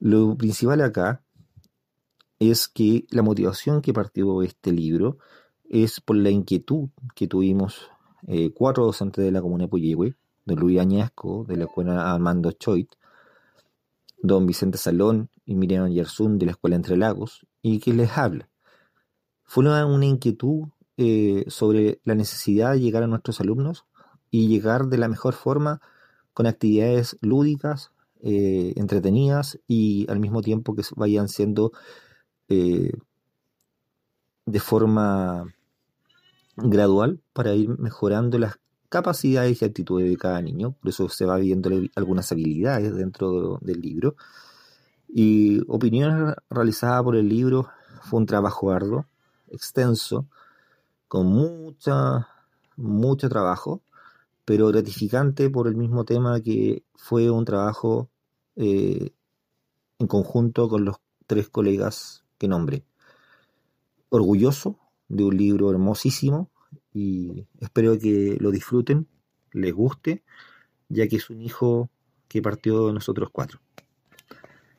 Lo principal acá es que la motivación que partió este libro es por la inquietud que tuvimos cuatro docentes de la comuna de Puyehue, don Luis Añasco, de la escuela Armando Choit, don Vicente Salón y Miriam Yersun de la escuela Entre Lagos, y que les habla. Fue una inquietud sobre la necesidad de llegar a nuestros alumnos y llegar de la mejor forma con actividades lúdicas, entretenidas y al mismo tiempo que vayan siendo eh, de forma gradual para ir mejorando las capacidades y actitudes de cada niño. Por eso se va viendo algunas habilidades dentro del libro. Y opiniones realizadas por el libro: fue un trabajo arduo, extenso, con mucho trabajo, pero gratificante por el mismo tema que fue un trabajo eh, en conjunto con los tres colegas que nombré. Orgulloso de un libro hermosísimo y espero que lo disfruten, les guste, ya que es un hijo que partió de nosotros cuatro.